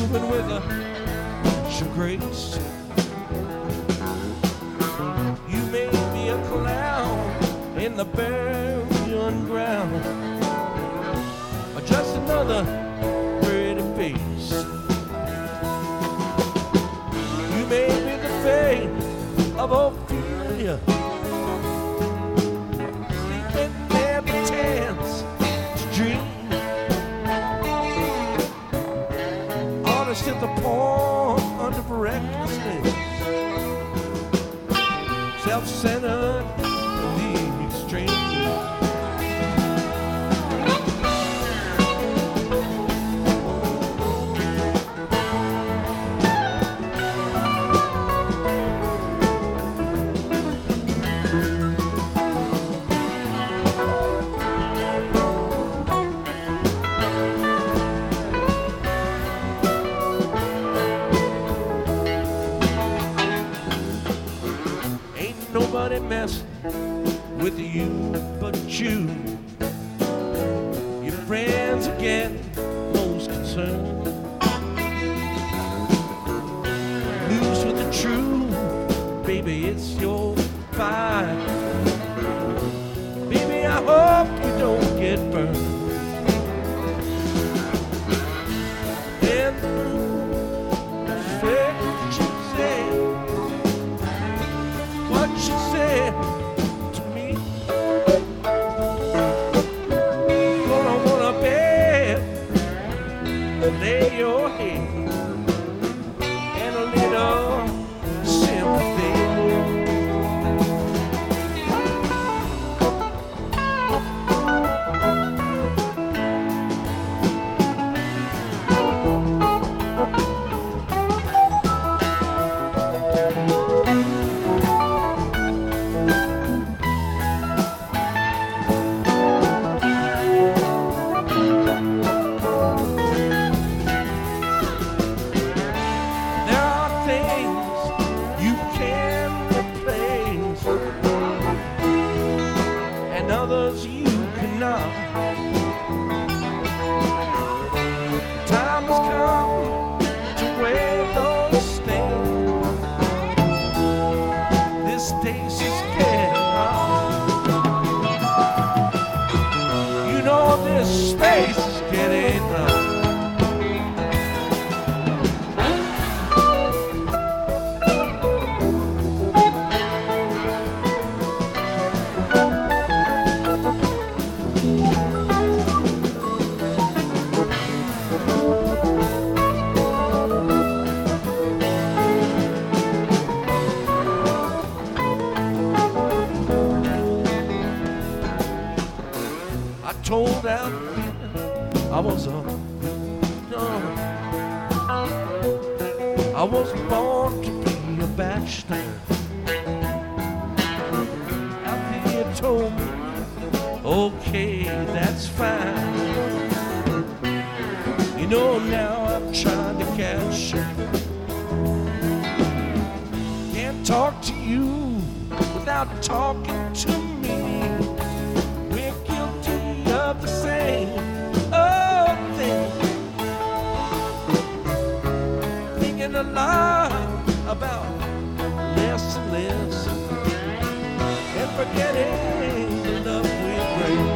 moving with a grace. You may be a clown in the burying ground, or just another pretty face. You may be the fate of Ophelia, sleeping there pretends to dream, honest at the point of recklessness, self-centered in the extreme. Nobody mess with you but you. Your friends are getting most concerned. Lose with the truth, baby, it's your fight. Baby, I hope you don't get burned. And she said to me, gonna wanna bed and lay your head and a little sympathy. Others you cannot. Time has come to wear those stains. This day's is getting hot. You know this space is getting hot. I told out I was I was born to be a bachelor. After you told me, okay, that's fine. You know now I'm trying to catch you. Can't talk to you without talking to me. Of the same old thing, thinking a lot about less and less, and forgetting the love we bring.